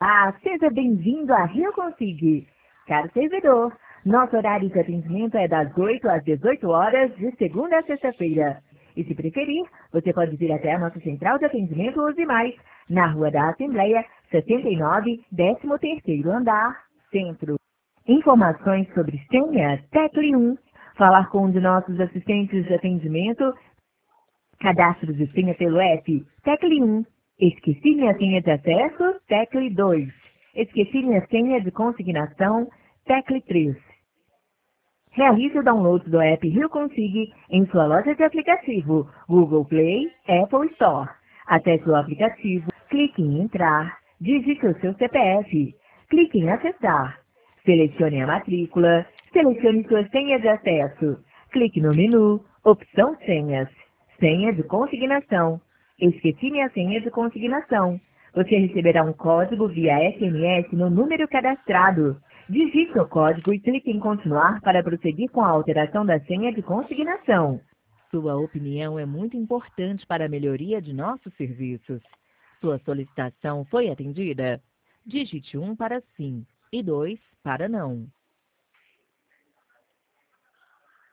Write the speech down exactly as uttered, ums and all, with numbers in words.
Ah, seja bem-vindo à Rio Consig. Caro servidor, nosso horário de atendimento é das oito às dezoito horas, de segunda a sexta-feira. E se preferir, você pode vir até a nossa central de atendimento Use Mais, na Rua da Assembleia, setenta e nove, décimo terceiro andar, Centro. Informações sobre senha, tecle um. Falar com um de nossos assistentes de atendimento, cadastro de senha pelo app, tecle um. Esqueci minha senha de acesso, tecle dois. Esqueci minha senha de consignação, tecle três. Realize o download do app Rio Consig em sua loja de aplicativo, Google Play, Apple Store. Acesse o aplicativo, clique em entrar, digite o seu C P F, clique em acessar. Selecione a matrícula, selecione sua senha de acesso, clique no menu, opção senhas, senha de consignação. Esqueci minha senha de consignação. Você receberá um código via S M S no número cadastrado. Digite o código e clique em continuar para prosseguir com a alteração da senha de consignação. Sua opinião é muito importante para a melhoria de nossos serviços. Sua solicitação foi atendida? Digite um para sim e dois para não.